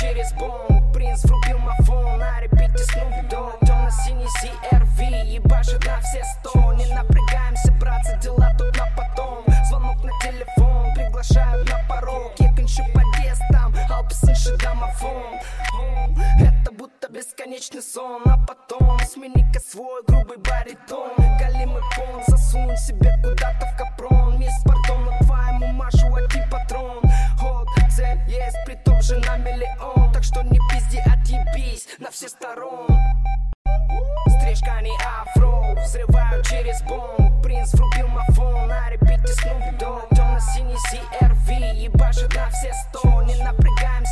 через бомб. Принц врубил мафон, на репите Snoop Dogg. Темно-синий CR-V, ебашит на все 100. Не напрягаемся, братцы, дела тут на потом. Звонок на телефон, приглашают на порог. Я кончу подъезд там, алпы слышит домофон. Это будто бесконечный сон, а потом смени-ка свой грубый баритон. Галимый пон, засунь себе куда-то в капрон. Мисс, пардон, но твоему машу один патрон. Ход, цель есть, притом же на миллион. Так что не пизди, отъебись на все сторон. Стрижка не афро, взрываю через бомб. Принц врубил мафон, на репите Snoop Dogg. Темно-синий CR-V, ебашит на все 100. Не напрягаемся,